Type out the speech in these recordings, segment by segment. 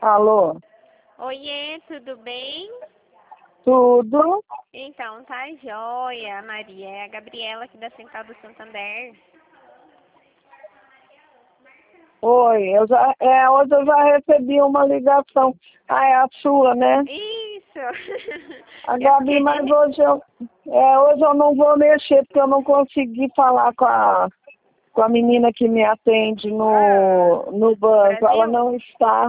Alô? Oiê, tudo bem? Tudo? Então, tá joia, Maria. É a Gabriela aqui da Central do Santander. Oi, hoje eu já recebi uma ligação. Ah, é a sua, né? Isso! A É Gabi, porque mas hoje eu não vou mexer, porque eu não consegui falar com a menina que me atende no banco. Ela Brasil? não está.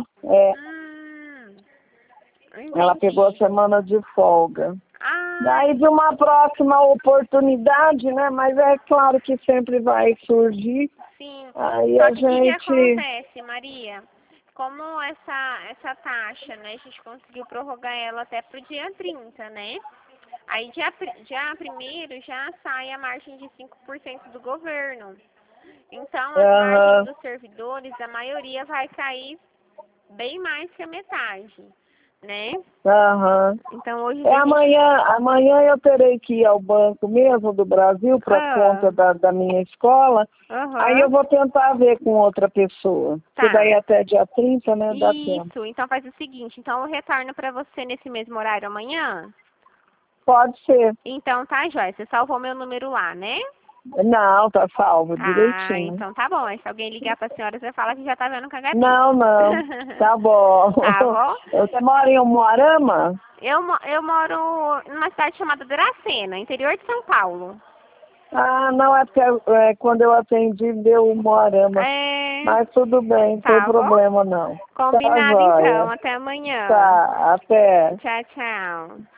Ela pegou a Entendi. semana de folga. Daí Ai, de uma próxima oportunidade, né? Mas é claro que sempre vai surgir. sim. Aí Só a que o que que gente. acontece, Maria? Como essa taxa, né, a gente conseguiu prorrogar ela até pro dia 30, né? Aí dia 1º já sai a margem de 5% do governo. Então, as margens Aham. dos servidores, a maioria vai cair bem mais que a metade, né? Aham. Então, hoje É a gente... amanhã eu terei que ir ao Banco mesmo do Brasil para conta da minha escola. Aí Aham, eu vou tentar ver com outra pessoa. Que tá. daí até dia 30, né? Dá tempo. Isso, então faz o seguinte, então eu retorno para você nesse mesmo horário amanhã? Pode ser. Então tá, joia, você salvou meu número lá, né? Não, tá salvo, Ah, direitinho. então tá bom. Aí se alguém ligar pra senhora, você fala que já tá vendo com a Gabi. Não, não. Tá bom. Tá bom? Você mora em Umuarama? Eu moro numa cidade chamada Dracena, interior de São Paulo. Ah, não, é porque quando eu atendi deu Umuarama. É, Mas tudo bem, não tem tá bom? problema não. Tá Combinado então. jóia. Até amanhã. Tá, até. Tchau, tchau.